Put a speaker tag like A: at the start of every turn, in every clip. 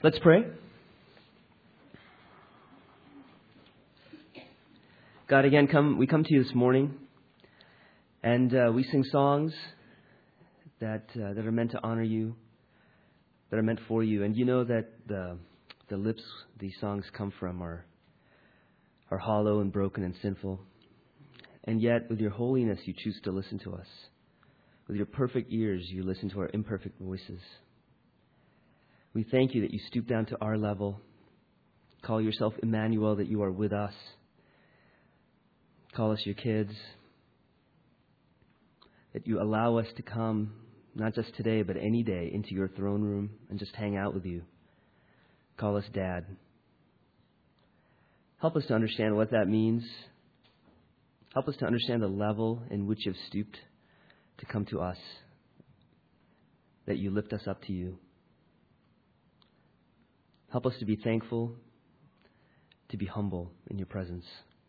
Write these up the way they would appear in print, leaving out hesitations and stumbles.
A: Let's pray. God, again, we come to you this morning, and we sing songs that are meant to honor you, that are meant for you. And you know that the lips these songs come from are hollow and broken and sinful. And yet, with your holiness, you choose to listen to us. With your perfect ears, you listen to our imperfect voices. We thank you that you stoop down to our level. Call yourself Emmanuel, that you are with us. Call us your kids. That you allow us to come, not just today, but any day, into your throne room and just hang out with you. Call us Dad. Help us to understand what that means. Help us to understand the level in which you've stooped to come to us. That you lift us up to you. Help us to be thankful, to be humble in your presence.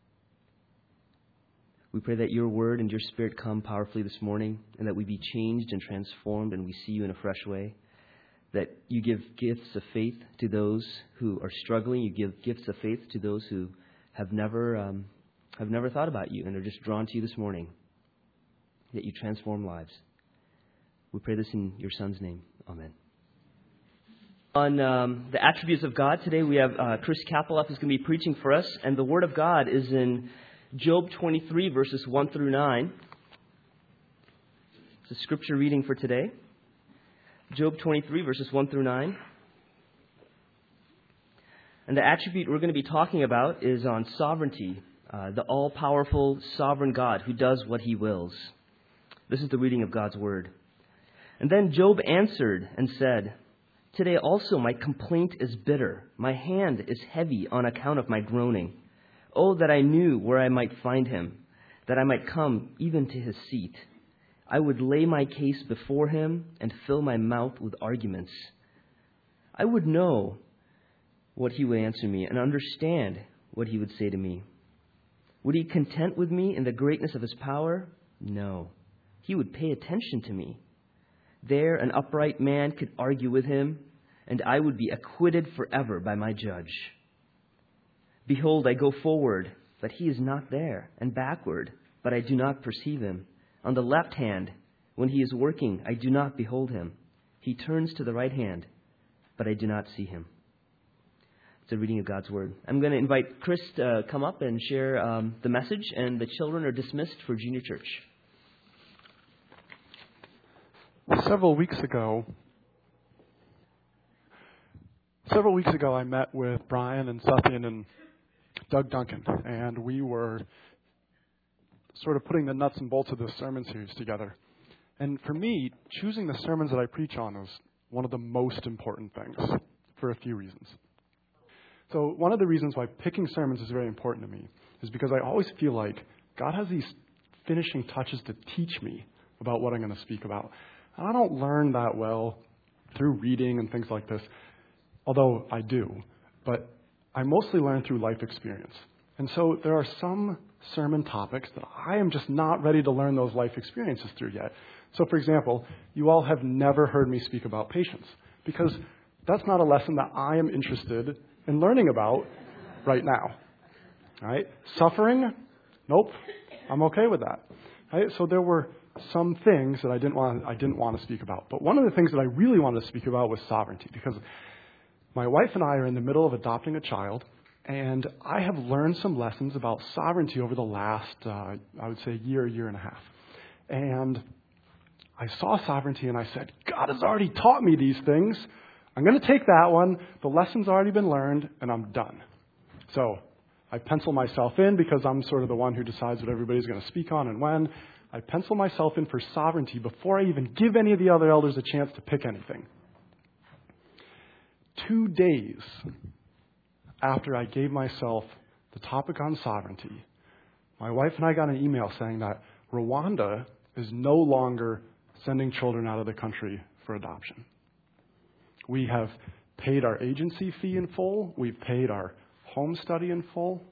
A: We pray that your word and your spirit come powerfully this morning, and that we be changed and transformed, and we see you in a fresh way. That you give gifts of faith to those who are struggling. You give gifts of faith to those who have never thought about you and are just drawn to you this morning. That you transform lives. We pray this in your Son's name. Amen. On the attributes of God, today we have Chris Kapeloff is going to be preaching for us, and the Word of God is in Job 23, verses 1 through 9. It's a scripture reading for today. Job 23, verses 1 through 9. And the attribute we're going to be talking about is on sovereignty, the all-powerful sovereign God who does what he wills. This is the reading of God's Word. And then Job answered and said, "Today also my complaint is bitter. My hand is heavy on account of my groaning. Oh, that I knew where I might find him, that I might come even to his seat. I would lay my case before him and fill my mouth with arguments. I would know what he would answer me and understand what he would say to me. Would he content with me in the greatness of his power? No. He would pay attention to me. There an upright man could argue with him, and I would be acquitted forever by my judge. Behold, I go forward, but he is not there, and backward, but I do not perceive him. On the left hand, when he is working, I do not behold him. He turns to the right hand, but I do not see him." It's a reading of God's Word. I'm going to invite Chris to come up and share the message, and the children are dismissed for junior church.
B: Several weeks ago, I met with Brian and Suthian and Doug Duncan, and we were sort of putting the nuts and bolts of this sermon series together. And for me, choosing the sermons that I preach on is one of the most important things for a few reasons. So one of the reasons why picking sermons is very important to me is because I always feel like God has these finishing touches to teach me about what I'm going to speak about. And I don't learn that well through reading and things like this, although I do. But I mostly learn through life experience. And so there are some sermon topics that I am just not ready to learn those life experiences through yet. So, for example, you all have never heard me speak about patience, because that's not a lesson that I am interested in learning about right now. All right? Suffering? Nope. I'm okay with that. All right? So there were some things that I didn't want to speak about. But one of the things that I really wanted to speak about was sovereignty, because my wife and I are in the middle of adopting a child, and I have learned some lessons about sovereignty over the last, I would say, year and a half. And I saw sovereignty and I said, God has already taught me these things. I'm going to take that one. The lesson's already been learned, and I'm done. So I pencil myself in, because I'm sort of the one who decides what everybody's going to speak on and when. I pencil myself in for sovereignty before I even give any of the other elders a chance to pick anything. 2 days after I gave myself the topic on sovereignty, my wife and I got an email saying that Rwanda is no longer sending children out of the country for adoption. We have paid our agency fee in full. We've paid our home study in full.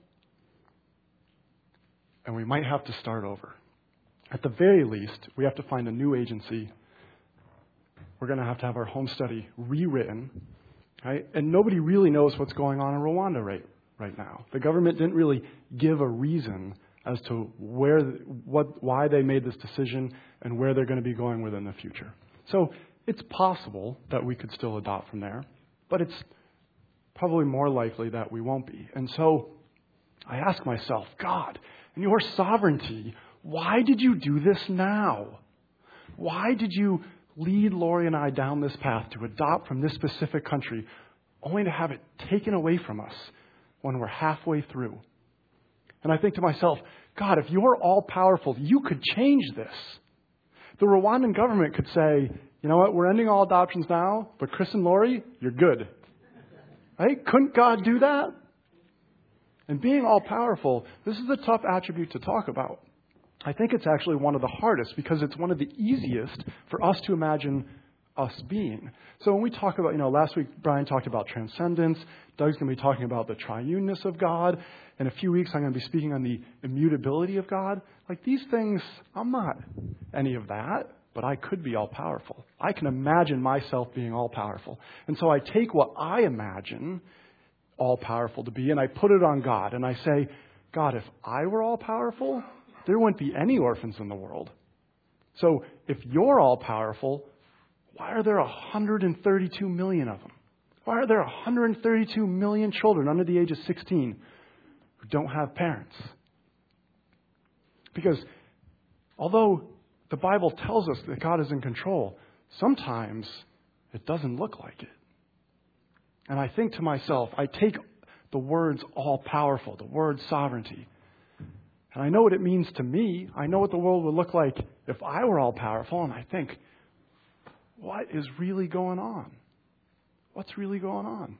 B: And we might have to start over. At the very least, we have to find a new agency. We're going to have our home study rewritten. Right? And nobody really knows what's going on in Rwanda right now. The government didn't really give a reason as to why they made this decision and where they're going to be going within the future. So it's possible that we could still adopt from there, but it's probably more likely that we won't be. And so I ask myself, God, in your sovereignty, why did you do this now? Why did you lead Lori and I down this path to adopt from this specific country, only to have it taken away from us when we're halfway through? And I think to myself, God, if you're all-powerful, you could change this. The Rwandan government could say, you know what, we're ending all adoptions now, but Chris and Lori, you're good. Right? Couldn't God do that? And being all-powerful, this is a tough attribute to talk about. I think it's actually one of the hardest because it's one of the easiest for us to imagine us being. So when we talk about, last week Brian talked about transcendence. Doug's going to be talking about the triuneness of God. In a few weeks I'm going to be speaking on the immutability of God. Like these things, I'm not any of that, but I could be all-powerful. I can imagine myself being all-powerful. And so I take what I imagine all-powerful to be and I put it on God. And I say, God, if I were all-powerful, there wouldn't be any orphans in the world. So if you're all-powerful, why are there 132 million of them? Why are there 132 million children under the age of 16 who don't have parents? Because although the Bible tells us that God is in control, sometimes it doesn't look like it. And I think to myself, I take the words all-powerful, the word sovereignty, and I know what it means to me. I know what the world would look like if I were all-powerful. And I think, what is really going on? What's really going on?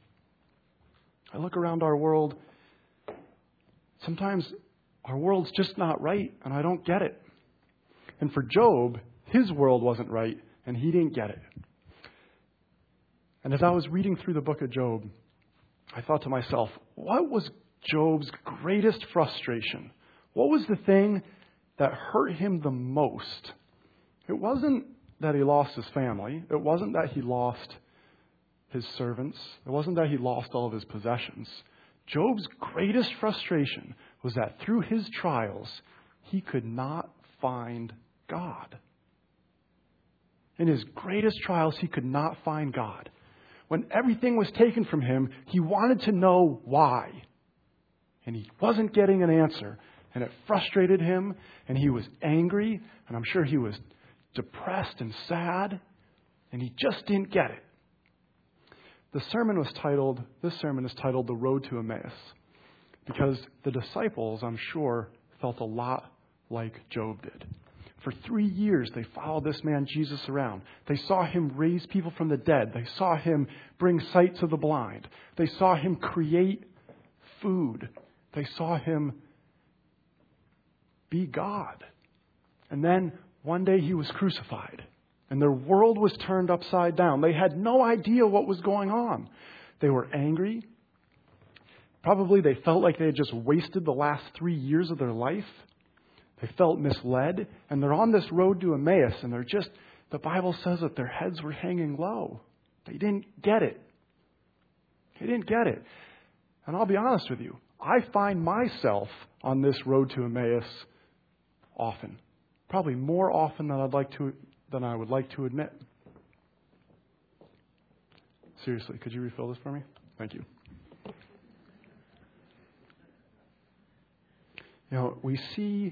B: I look around our world. Sometimes our world's just not right, and I don't get it. And for Job, his world wasn't right, and he didn't get it. And as I was reading through the book of Job, I thought to myself, what was Job's greatest frustration? What was the thing that hurt him the most? It wasn't that he lost his family. It wasn't that he lost his servants. It wasn't that he lost all of his possessions. Job's greatest frustration was that through his trials, he could not find God. In his greatest trials, he could not find God. When everything was taken from him, he wanted to know why. And he wasn't getting an answer. And it frustrated him, and he was angry, and I'm sure he was depressed and sad, and he just didn't get it. This sermon is titled, The Road to Emmaus, because the disciples, I'm sure, felt a lot like Job did. For 3 years, they followed this man Jesus around. They saw him raise people from the dead. They saw him bring sight to the blind. They saw him create food. They saw him be God. And then one day he was crucified and their world was turned upside down. They had no idea what was going on. They were angry. Probably they felt like they had just wasted the last 3 years of their life. They felt misled, and they're on this road to Emmaus, and the Bible says that their heads were hanging low. They didn't get it. They didn't get it. And I'll be honest with you, I find myself on this road to Emmaus often. Probably more often than I would like to admit. Seriously, could you refill this for me? Thank you. We see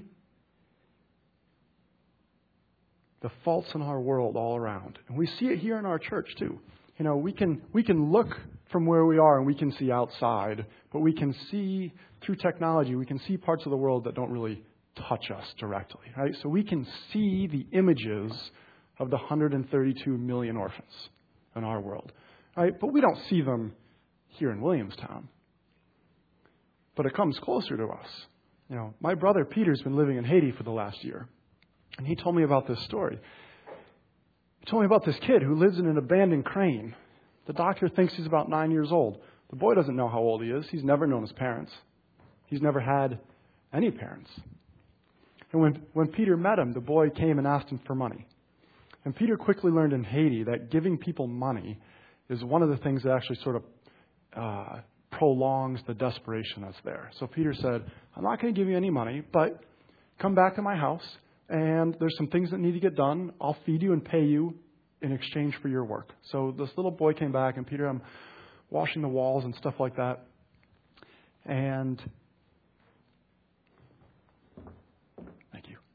B: the faults in our world all around. And we see it here in our church too. We can look from where we are and we can see outside, but we can see through technology, we can see parts of the world that don't really touch us directly, right? So we can see the images of the 132 million orphans in our world, right? But we don't see them here in Williamstown. But it comes closer to us. My brother Peter's been living in Haiti for the last year. And he told me about this story. He told me about this kid who lives in an abandoned crane. The doctor thinks he's about 9 years old. The boy doesn't know how old he is. He's never known his parents. He's never had any parents. And when Peter met him, the boy came and asked him for money. And Peter quickly learned in Haiti that giving people money is one of the things that actually sort of prolongs the desperation that's there. So Peter said, I'm not going to give you any money, but come back to my house, and there's some things that need to get done. I'll feed you and pay you in exchange for your work. So this little boy came back, and Peter, I'm washing the walls and stuff like that. And thank you.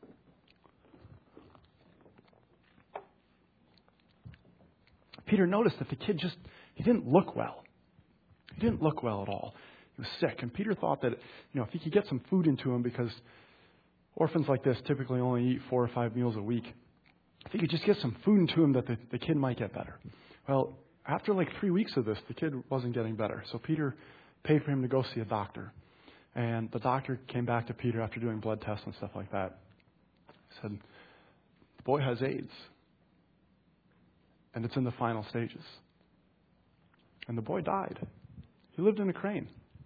B: Peter noticed that the kid he didn't look well. He didn't look well at all. He was sick. And Peter thought that, if he could get some food into him, because orphans like this typically only eat 4 or 5 meals a week, if he could just get some food into him, that the kid might get better. Well, after like 3 weeks of this, the kid wasn't getting better. So Peter paid for him to go see a doctor. And the doctor came back to Peter after doing blood tests and stuff like that. He said, the boy has AIDS. And it's in the final stages. And the boy died. He lived in a crane.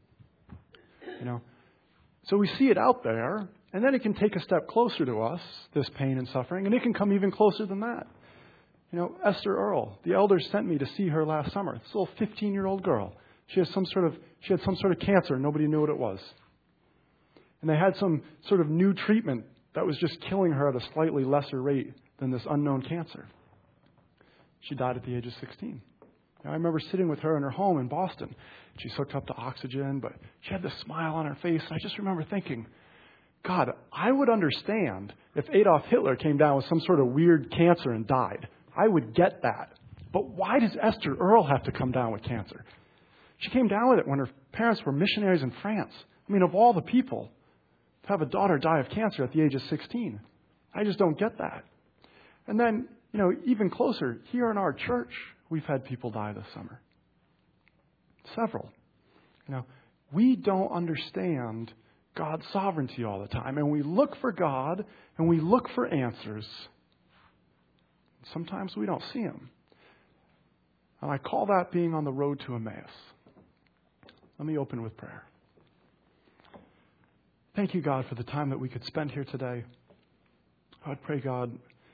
B: So we see it out there, and then it can take a step closer to us, this pain and suffering, and it can come even closer than that. Esther Earl, the elders sent me to see her last summer. This little 15-year-old girl. She had some sort of cancer. Nobody knew what it was. And they had some sort of new treatment that was just killing her at a slightly lesser rate than this unknown cancer. She died at the age of 16. I remember sitting with her in her home in Boston. She's hooked up to oxygen, but she had this smile on her face. And I just remember thinking, God, I would understand if Adolf Hitler came down with some sort of weird cancer and died. I would get that. But why does Esther Earl have to come down with cancer? She came down with it when her parents were missionaries in France. Of all the people, to have a daughter die of cancer at the age of 16. I just don't get that. And then, even closer, here in our church, we've had people die this summer. Several. We don't understand God's sovereignty all the time. And we look for God, and we look for answers. Sometimes we don't see them. And I call that being on the road to Emmaus. Let me open with prayer. Thank you, God, for the time that we could spend here today. I would pray, God,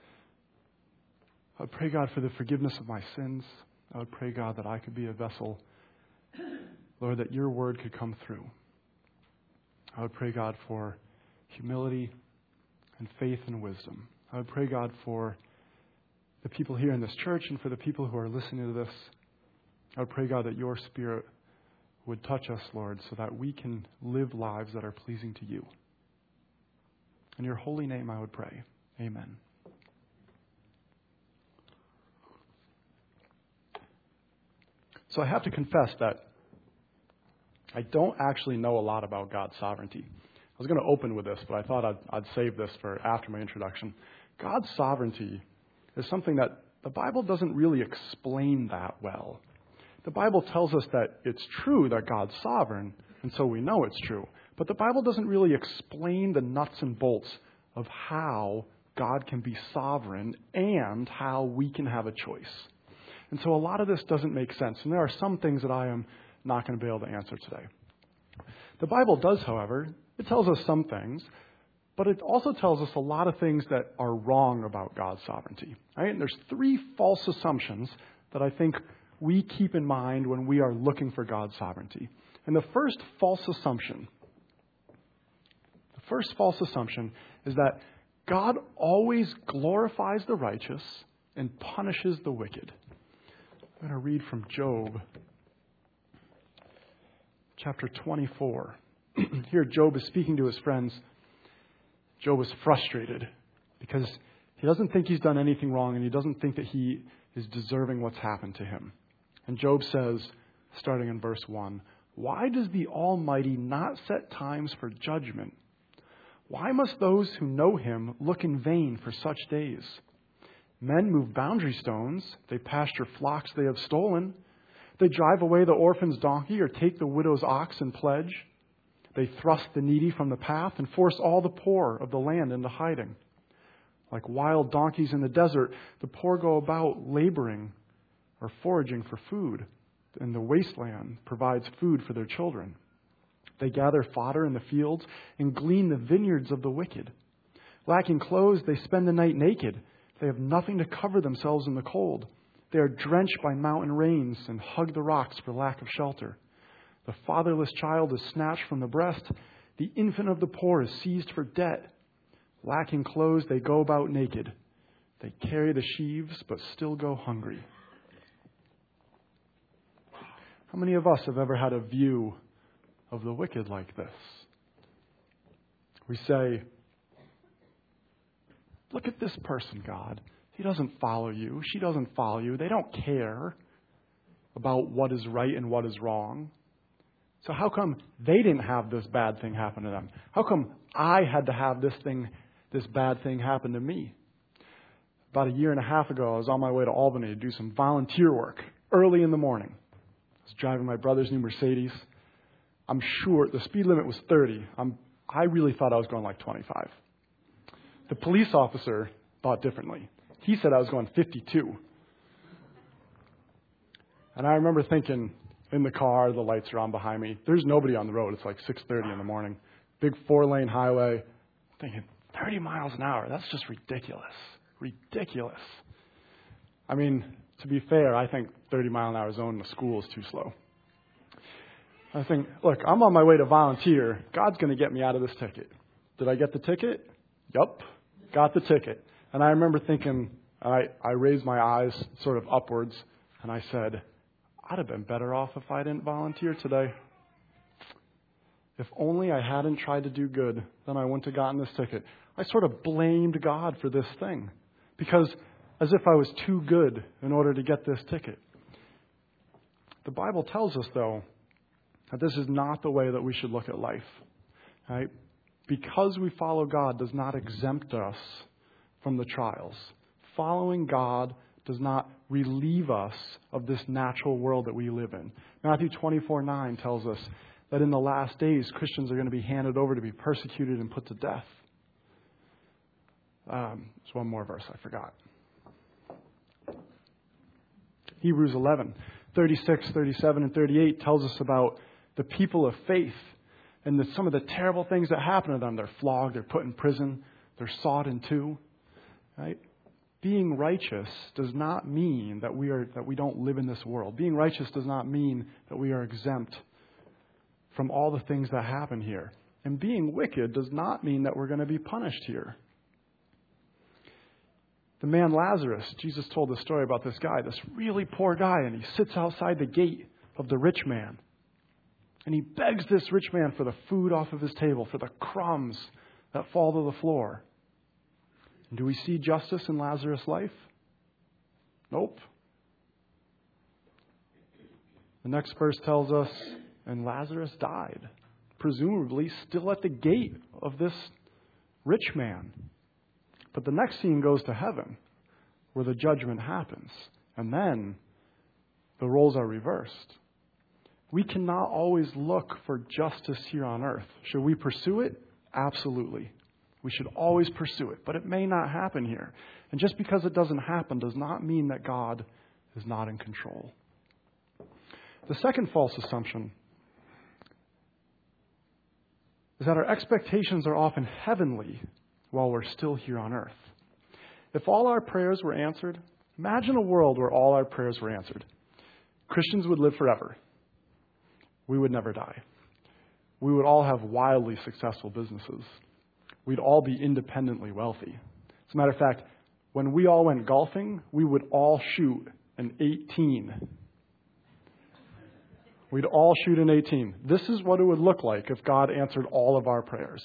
B: for the forgiveness of my sins. I would pray, God, that I could be a vessel, Lord, that your word could come through. I would pray, God, for humility and faith and wisdom. I would pray, God, for the people here in this church and for the people who are listening to this. I would pray, God, that your Spirit would touch us, Lord, so that we can live lives that are pleasing to you. In your holy name I would pray. Amen. So I have to confess that I don't actually know a lot about God's sovereignty. I was going to open with this, but I thought I'd save this for after my introduction. God's sovereignty is something that the Bible doesn't really explain that well. The Bible tells us that it's true that God's sovereign, and so we know it's true. But the Bible doesn't really explain the nuts and bolts of how God can be sovereign and how we can have a choice. And so a lot of this doesn't make sense. And there are some things that I am not going to be able to answer today. The Bible does, however, it tells us some things, but it also tells us a lot of things that are wrong about God's sovereignty. Right? And there's 3 false assumptions that I think we keep in mind when we are looking for God's sovereignty. And the first false assumption is that God always glorifies the righteous and punishes the wicked. I'm going to read from Job, chapter 24. Here Job is speaking to his friends. Job is frustrated because he doesn't think he's done anything wrong, and he doesn't think that he is deserving what's happened to him. And Job says, starting in verse 1, "Why does the Almighty not set times for judgment? Why must those who know him look in vain for such days? Men move boundary stones. They pasture flocks they have stolen. They drive away the orphan's donkey or take the widow's ox in pledge. They thrust the needy from the path and force all the poor of the land into hiding. Like wild donkeys in the desert, the poor go about laboring or foraging for food, and the wasteland provides food for their children. They gather fodder in the fields and glean the vineyards of the wicked. Lacking clothes, they spend the night naked. They have nothing to cover themselves in the cold. They are drenched by mountain rains and hug the rocks for lack of shelter. The fatherless child is snatched from the breast. The infant of the poor is seized for debt. Lacking clothes, they go about naked. They carry the sheaves, but still go hungry. How many of us have ever had a view of the wicked like this? We say, look at this person, God. He doesn't follow you. She doesn't follow you. They don't care about what is right and what is wrong. So how come they didn't have this bad thing happen to them? How come I had to have this bad thing happen to me? About a year and a half ago, I was on my way to Albany to do some volunteer work early in the morning. I was driving my brother's new Mercedes. I'm sure the speed limit was 30. I really thought I was going like 25. The police officer thought differently. He said I was going 52. And I remember thinking in the car, the lights are on behind me. There's nobody on the road. It's like 6:30 in the morning. Big 4-lane highway. I'm thinking, 30 miles an hour. That's just ridiculous. Ridiculous. I mean, to be fair, I think 30-mile-an-hour zone in the school is too slow. I think, look, I'm on my way to volunteer. God's going to get me out of this ticket. Did I get the ticket? Yup. Got the ticket. And I remember thinking, I raised my eyes sort of upwards, and I said, I'd have been better off if I didn't volunteer today. If only I hadn't tried to do good, then I wouldn't have gotten this ticket. I sort of blamed God for this thing, because as if I was too good in order to get this ticket. The Bible tells us, though, that this is not the way that we should look at life. Right? Because we follow God does not exempt us from the trials. Following God does not relieve us of this natural world that we live in. Matthew 24:9 tells us that in the last days, Christians are going to be handed over to be persecuted and put to death. There's one more verse I forgot. Hebrews 11:36, 37, and 38 tells us about the people of faith and some of the terrible things that happen to them. They're flogged, they're put in prison, they're sawed in two. Right? Being righteous does not mean that we don't live in this world. Being righteous does not mean that we are exempt from all the things that happen here. And being wicked does not mean that we're going to be punished here. The man Lazarus, Jesus told the story about this guy, this really poor guy, and he sits outside the gate of the rich man. And he begs this rich man for the food off of his table, for the crumbs that fall to the floor. And do we see justice in Lazarus' life? Nope. The next verse tells us, and Lazarus died, presumably still at the gate of this rich man. But the next scene goes to heaven, where the judgment happens. And then the roles are reversed. We cannot always look for justice here on earth. Should we pursue it? Absolutely. We should always pursue it. But it may not happen here. And just because it doesn't happen does not mean that God is not in control. The second false assumption is that our expectations are often heavenly while we're still here on earth. If all our prayers were answered, imagine a world where all our prayers were answered. Christians would live forever. We would never die. We would all have wildly successful businesses. We'd all be independently wealthy. As a matter of fact, when we all went golfing, we would all shoot an 18. We'd all shoot an 18. This is what it would look like if God answered all of our prayers.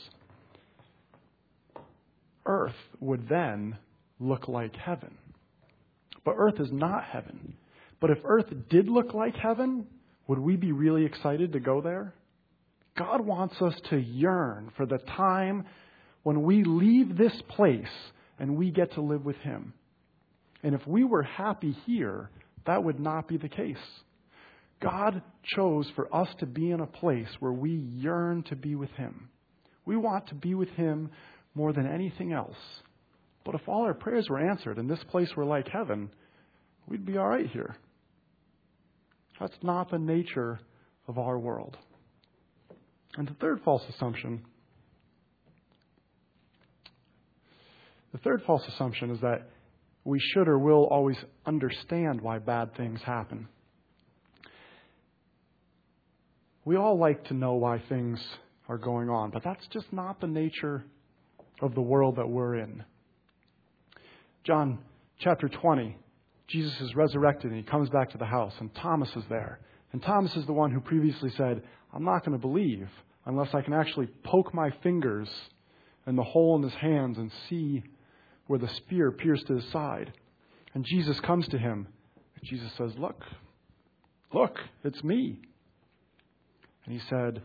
B: Earth would then look like heaven. But earth is not heaven. But if earth did look like heaven, would we be really excited to go there? God wants us to yearn for the time when we leave this place and we get to live with Him. And if we were happy here, that would not be the case. God chose for us to be in a place where we yearn to be with Him. We want to be with Him more than anything else. But if all our prayers were answered and this place were like heaven, we'd be all right here. That's not the nature of our world. And the third false assumption is that we should or will always understand why bad things happen. We all like to know why things are going on, but that's just not the nature of the world that we're in. John chapter 20, Jesus is resurrected and he comes back to the house and Thomas is there. And Thomas is the one who previously said, I'm not going to believe unless I can actually poke my fingers in the hole in his hands and see where the spear pierced his side. And Jesus comes to him. And Jesus says, look, it's me. And he said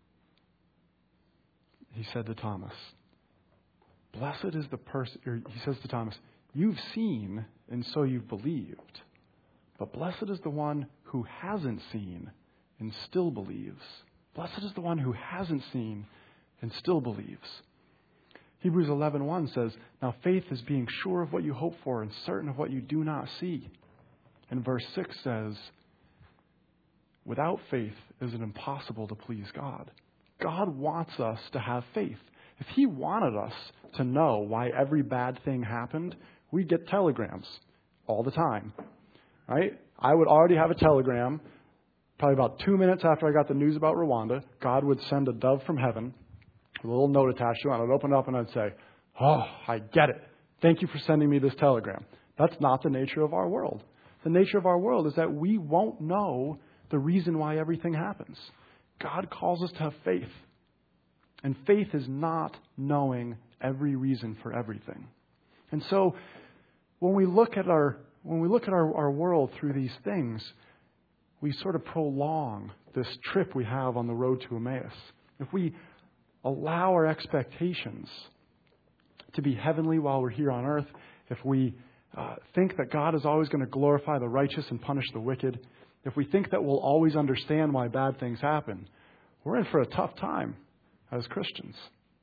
B: to Thomas, blessed is the person, or he says to Thomas, you've seen and so you've believed. But blessed is the one who hasn't seen and still believes. Blessed is the one who hasn't seen and still believes. Hebrews 11:1 says, now faith is being sure of what you hope for and certain of what you do not see. And verse 6 says, without faith is it impossible to please God. God wants us to have faith. If he wanted us to know why every bad thing happened, we'd get telegrams all the time. Right? I would already have a telegram. Probably about 2 minutes after I got the news about Rwanda, God would send a dove from heaven with a little note attached to it, and I'd open it up and I'd say, oh, I get it. Thank you for sending me this telegram. That's not the nature of our world. The nature of our world is that we won't know the reason why everything happens. God calls us to have faith. And faith is not knowing every reason for everything. And so when we look at our world through these things, we sort of prolong this trip we have on the road to Emmaus. If we allow our expectations to be heavenly while we're here on earth, if we think that God is always going to glorify the righteous and punish the wicked, if we think that we'll always understand why bad things happen, we're in for a tough time as Christians.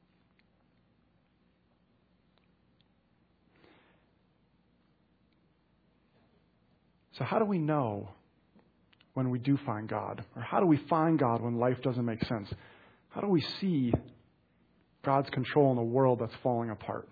B: So how do we know when we do find God? Or how do we find God when life doesn't make sense? How do we see God's control in a world that's falling apart?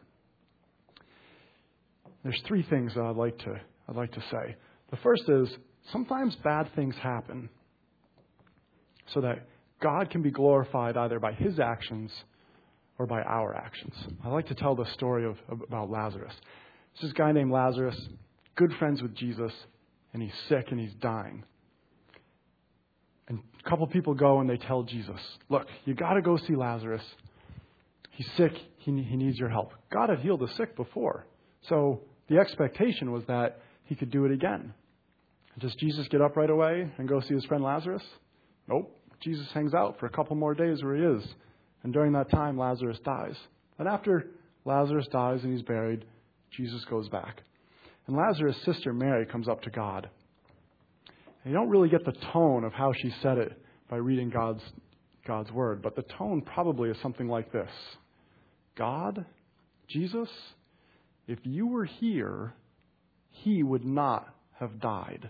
B: There's 3 things that I'd like to say. The first is, sometimes bad things happen so that God can be glorified either by his actions or by our actions. I like to tell the story about Lazarus. This is a guy named Lazarus, good friends with Jesus, and he's sick and he's dying. And a couple people go and they tell Jesus, look, you got to go see Lazarus. He's sick. He needs your help. God had healed the sick before. So the expectation was that he could do it again. Does Jesus get up right away and go see his friend Lazarus? Nope. Jesus hangs out for a couple more days where he is. And during that time, Lazarus dies. And after Lazarus dies and he's buried, Jesus goes back. And Lazarus' sister Mary comes up to God. And you don't really get the tone of how she said it by reading God's word, but the tone probably is something like this. God, Jesus, if you were here, he would not have died.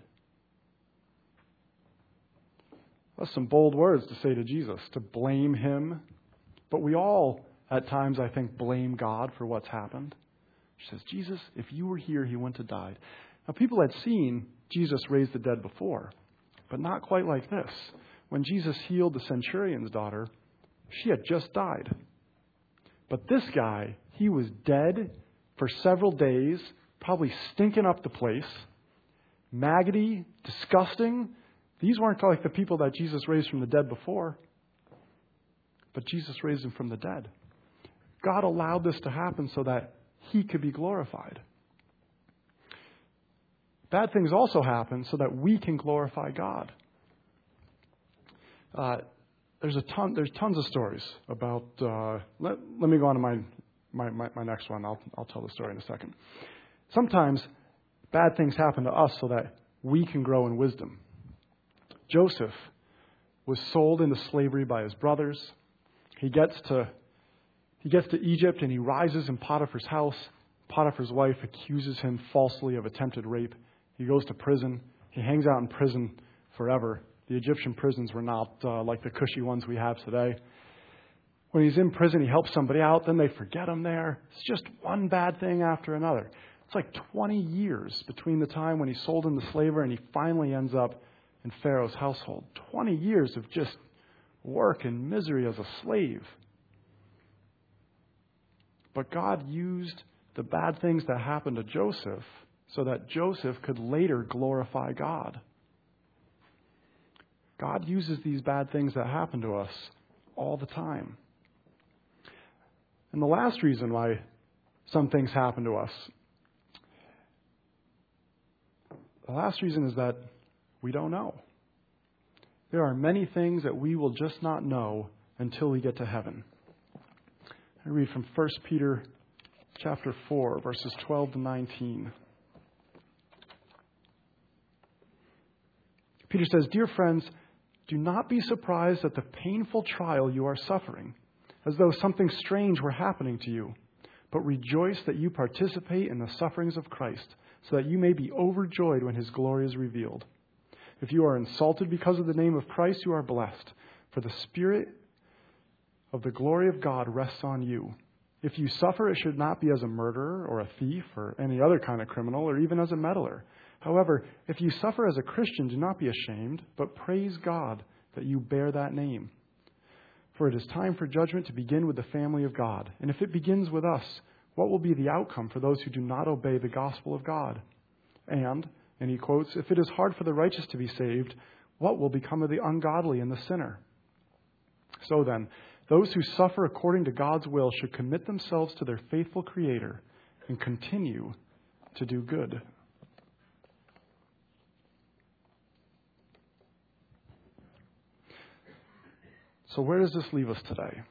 B: That's some bold words to say to Jesus, to blame him. But we all, at times, I think, blame God for what's happened. She says, Jesus, if you were here, he wouldn't have died. Now, people had seen Jesus raise the dead before, but not quite like this. When Jesus healed the centurion's daughter, she had just died. But this guy, he was dead for several days, probably stinking up the place, maggoty, disgusting. These weren't like the people that Jesus raised from the dead before, but Jesus raised him from the dead. God allowed this to happen so that he could be glorified. Bad things also happen so that we can glorify God. There's tons of stories about. Let me go on to my next one. I'll tell the story in a second. Sometimes bad things happen to us so that we can grow in wisdom. Joseph was sold into slavery by his brothers. He gets to Egypt and he rises in Potiphar's house. Potiphar's wife accuses him falsely of attempted rape. He goes to prison. He hangs out in prison forever. The Egyptian prisons were not like the cushy ones we have today. When he's in prison, he helps somebody out. Then they forget him there. It's just one bad thing after another. It's like 20 years between the time when he sold into slavery and he finally ends up in Pharaoh's household. 20 years of just work and misery as a slave. But God used the bad things that happened to Joseph so that Joseph could later glorify God. God uses these bad things that happen to us all the time. And the last reason why some things happen to us, the last reason is that we don't know. There are many things that we will just not know until we get to heaven. I read from 1 Peter chapter 4, verses 12 to 19. Peter says, "Dear friends, do not be surprised at the painful trial you are suffering, as though something strange were happening to you. But rejoice that you participate in the sufferings of Christ, so that you may be overjoyed when his glory is revealed. If you are insulted because of the name of Christ, you are blessed, for the Spirit of the glory of God rests on you. If you suffer, it should not be as a murderer or a thief or any other kind of criminal or even as a meddler. However, if you suffer as a Christian, do not be ashamed, but praise God that you bear that name. For it is time for judgment to begin with the family of God. And if it begins with us, what will be the outcome for those who do not obey the gospel of God? And he quotes, if it is hard for the righteous to be saved, what will become of the ungodly and the sinner? So then, those who suffer according to God's will should commit themselves to their faithful Creator and continue to do good." So where does this leave us today?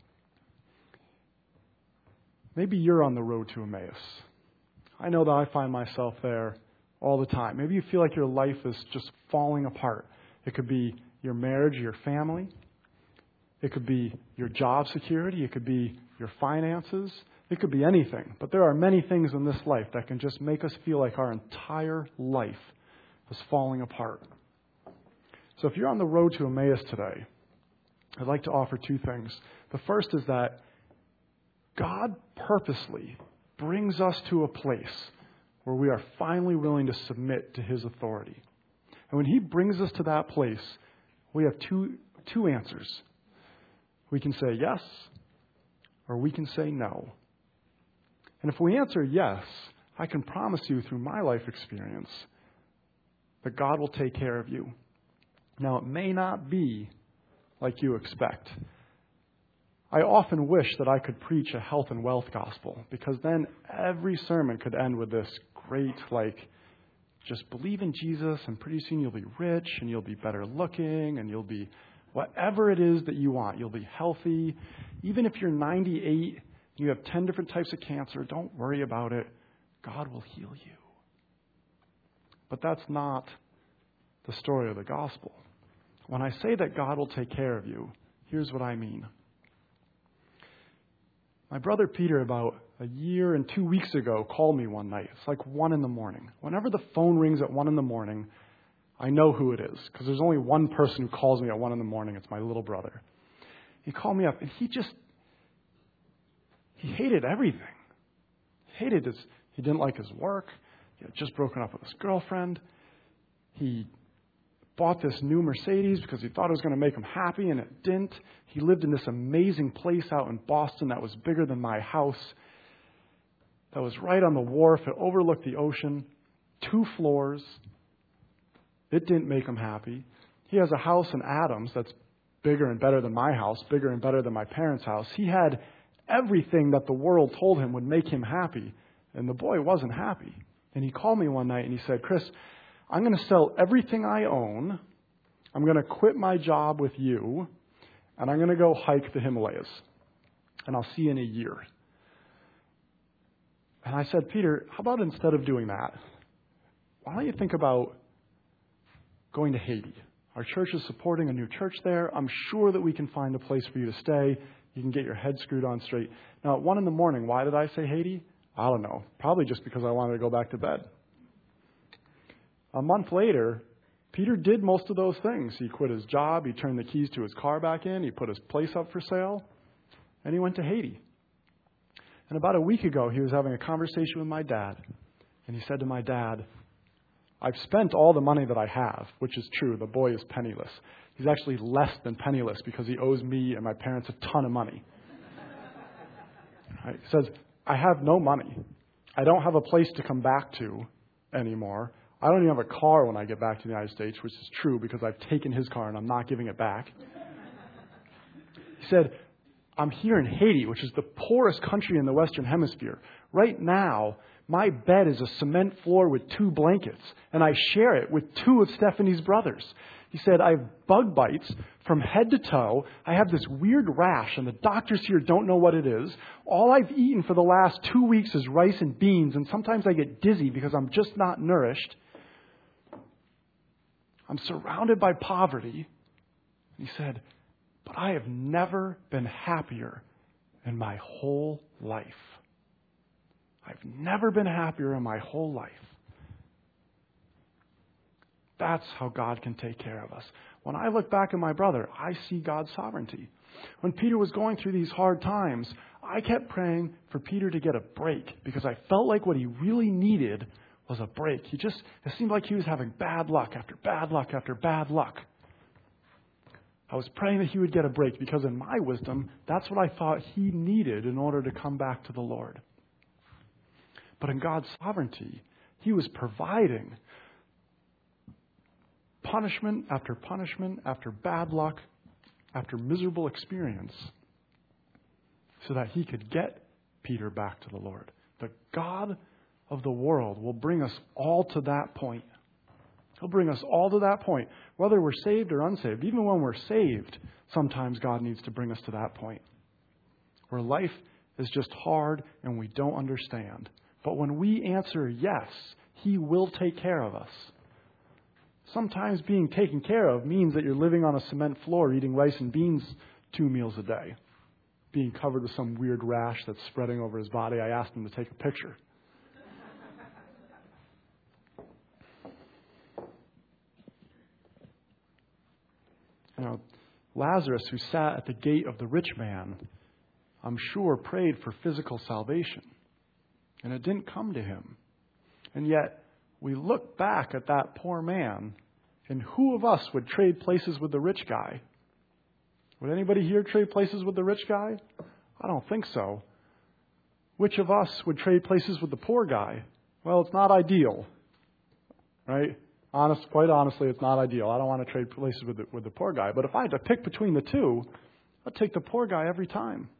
B: Maybe you're on the road to Emmaus. I know that I find myself there all the time. Maybe you feel like your life is just falling apart. It could be your marriage, your family. It could be your job security. It could be your finances. It could be anything. But there are many things in this life that can just make us feel like our entire life is falling apart. So if you're on the road to Emmaus today, I'd like to offer two things. The first is that God purposely brings us to a place where we are finally willing to submit to his authority. And when he brings us to that place, we have two answers. We can say yes, or we can say no. And if we answer yes, I can promise you through my life experience that God will take care of you. Now, it may not be like you expect. I often wish that I could preach a health and wealth gospel, because then every sermon could end with this great, just believe in Jesus and pretty soon you'll be rich and you'll be better looking and you'll be whatever it is that you want. You'll be healthy. Even if you're 98 and you have 10 different types of cancer, don't worry about it. God will heal you. But that's not the story of the gospel. When I say that God will take care of you, here's what I mean. My brother Peter, about a year and 2 weeks ago, called me one night. It's like 1 a.m. Whenever the phone rings at 1 a.m, I know who it is, because there's only one person who calls me at 1 a.m. It's my little brother. He called me up, and he hated everything. He didn't like his work. He had just broken up with his girlfriend. He bought this new Mercedes because he thought it was going to make him happy, and it didn't. He lived in this amazing place out in Boston that was bigger than my house, that was right on the wharf. It overlooked the ocean, 2 floors. It didn't make him happy. He has a house in Adams that's bigger and better than my house, bigger and better than my parents' house. He had everything that the world told him would make him happy, and the boy wasn't happy. And he called me one night and he said, "Chris, I'm going to sell everything I own. I'm going to quit my job with you, and I'm going to go hike the Himalayas. And I'll see you in a year." And I said, "Peter, how about instead of doing that, why don't you think about going to Haiti? Our church is supporting a new church there. I'm sure that we can find a place for you to stay. You can get your head screwed on straight." Now, at 1 a.m, why did I say Haiti? I don't know. Probably just because I wanted to go back to bed. A month later, Peter did most of those things. He quit his job. He turned the keys to his car back in. He put his place up for sale. And he went to Haiti. And about a week ago, he was having a conversation with my dad. And he said to my dad, I've spent all the money that I have, which is true. The boy is penniless. He's actually less than penniless because he owes me and my parents a ton of money. Right? He says, I have no money. I don't have a place to come back to anymore. I don't even have a car when I get back to the United States, which is true because I've taken his car and I'm not giving it back. He said, I'm here in Haiti, which is the poorest country in the Western Hemisphere. Right now, my bed is a cement floor with 2 blankets, and I share it with 2 of Stephanie's brothers. He said, I have bug bites from head to toe. I have this weird rash, and the doctors here don't know what it is. All I've eaten for the last 2 weeks is rice and beans, and sometimes I get dizzy because I'm just not nourished. I'm surrounded by poverty. He said, but I have never been happier in my whole life. I've never been happier in my whole life. That's how God can take care of us. When I look back at my brother, I see God's sovereignty. When Peter was going through these hard times, I kept praying for Peter to get a break because I felt like what he really needed was a break. It seemed like he was having bad luck after bad luck after bad luck. I was praying that he would get a break because in my wisdom, that's what I thought he needed in order to come back to the Lord. But in God's sovereignty, he was providing punishment after bad luck, after miserable experience, so that he could get Peter back to the Lord. The God of the world will bring us all to that point. He'll bring us all to that point, whether we're saved or unsaved. Even when we're saved, sometimes God needs to bring us to that point where life is just hard and we don't understand. But when we answer yes, he will take care of us. Sometimes being taken care of means that you're living on a cement floor eating rice and beans 2 meals a day, being covered with some weird rash that's spreading over his body. I asked him to take a picture. Lazarus, who sat at the gate of the rich man, I'm sure prayed for physical salvation. And it didn't come to him. And yet, we look back at that poor man, and who of us would trade places with the rich guy? Would anybody here trade places with the rich guy? I don't think so. Which of us would trade places with the poor guy? Well, it's not ideal, right? Quite honestly, it's not ideal. I don't want to trade places with the poor guy. But if I had to pick between the two, I'd take the poor guy every time.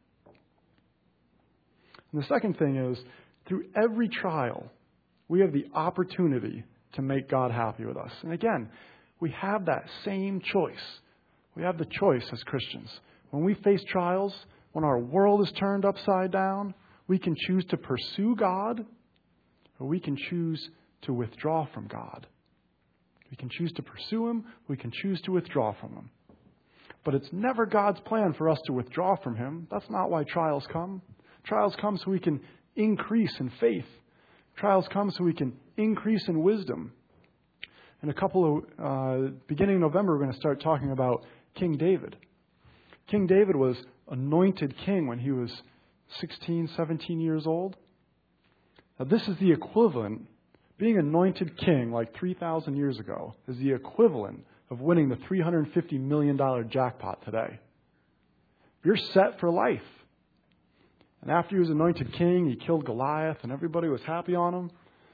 B: And the second thing is, through every trial, we have the opportunity to make God happy with us. And again, we have that same choice. We have the choice as Christians. When we face trials, when our world is turned upside down, we can choose to pursue God, or we can choose to withdraw from God. We can choose to pursue Him. We can choose to withdraw from Him. But it's never God's plan for us to withdraw from Him. That's not why trials come. Trials come so we can increase in faith. Trials come so we can increase in wisdom. In beginning of November, we're going to start talking about King David. King David was anointed king when he was 16, 17 years old. Now, this is the equivalent. Being anointed king like 3,000 years ago is the equivalent of winning the $350 million jackpot today. You're set for life. And after he was anointed king, he killed Goliath and everybody was happy on him.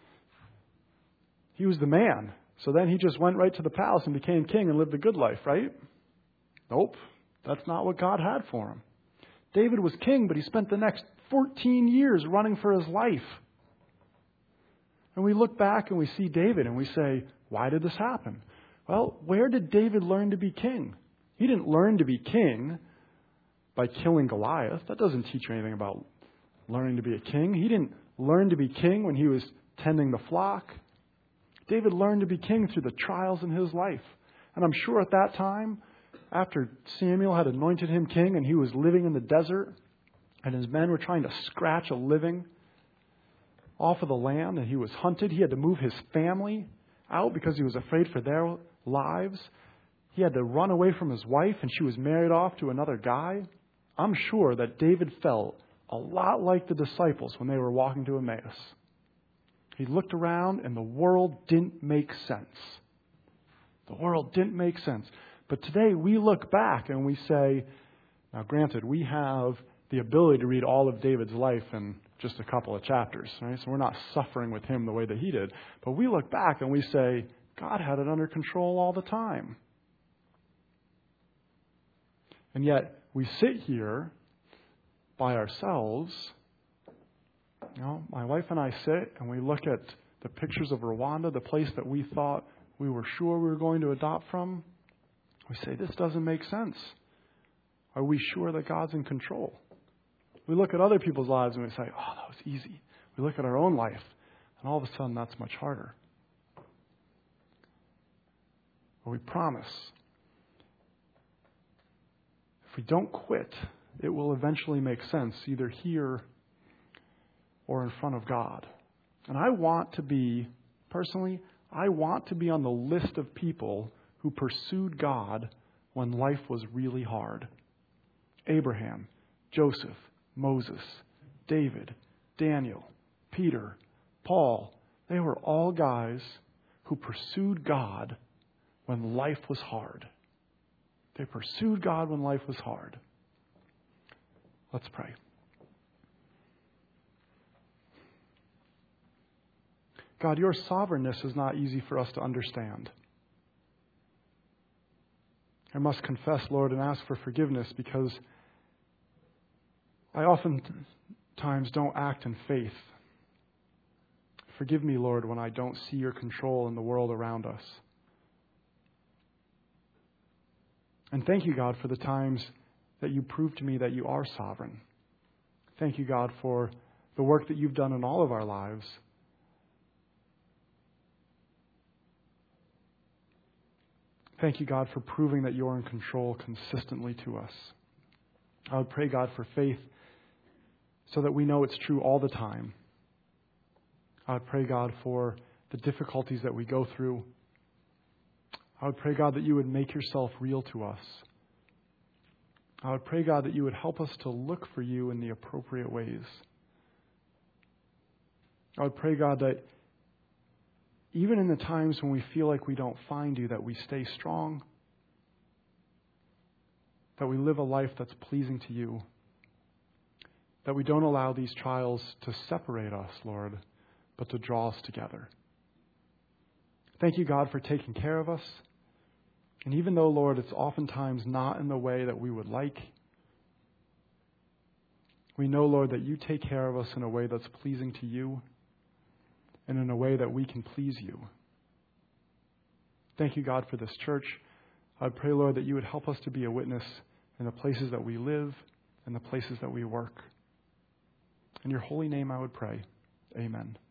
B: He was the man. So then he just went right to the palace and became king and lived a good life, right? Nope. That's not what God had for him. David was king, but he spent the next 14 years running for his life. And we look back and we see David and we say, why did this happen? Well, where did David learn to be king? He didn't learn to be king by killing Goliath. That doesn't teach you anything about learning to be a king. He didn't learn to be king when he was tending the flock. David learned to be king through the trials in his life. And I'm sure at that time, after Samuel had anointed him king and he was living in the desert and his men were trying to scratch a living off of the land and he was hunted, he had to move his family out because he was afraid for their lives. He had to run away from his wife and she was married off to another guy. I'm sure that David felt a lot like the disciples when they were walking to Emmaus. He looked around and the world didn't make sense. The world didn't make sense. But today we look back and we say, now granted, we have the ability to read all of David's life in just a couple of chapters, right? So we're not suffering with him the way that he did. But we look back and we say, God had it under control all the time. And yet we sit here by ourselves. You know, my wife and I sit and we look at the pictures of Rwanda, the place that we thought we were sure we were going to adopt from. We say, this doesn't make sense. Are we sure that God's in control? We look at other people's lives and we say, oh, that was easy. We look at our own life and all of a sudden that's much harder. But we promise, if we don't quit, it will eventually make sense, either here or in front of God. And I want to be, personally, I want to be on the list of people who pursued God when life was really hard. Abraham, Joseph, Moses, David, Daniel, Peter, Paul, they were all guys who pursued God when life was hard. They pursued God when life was hard. Let's pray. God, your sovereignness is not easy for us to understand. I must confess, Lord, and ask for forgiveness because I oftentimes don't act in faith. Forgive me, Lord, when I don't see your control in the world around us. And thank you, God, for the times that you proved to me that you are sovereign. Thank you, God, for the work that you've done in all of our lives. Thank you, God, for proving that you're in control consistently to us. I would pray, God, for faith so that we know it's true all the time. I would pray, God, for the difficulties that we go through. I would pray, God, that you would make yourself real to us. I would pray, God, that you would help us to look for you in the appropriate ways. I would pray, God, that even in the times when we feel like we don't find you, that we stay strong, that we live a life that's pleasing to you, that we don't allow these trials to separate us, Lord, but to draw us together. Thank you, God, for taking care of us. And even though, Lord, it's oftentimes not in the way that we would like, we know, Lord, that you take care of us in a way that's pleasing to you and in a way that we can please you. Thank you, God, for this church. I pray, Lord, that you would help us to be a witness in the places that we live and the places that we work. In your holy name I would pray. Amen.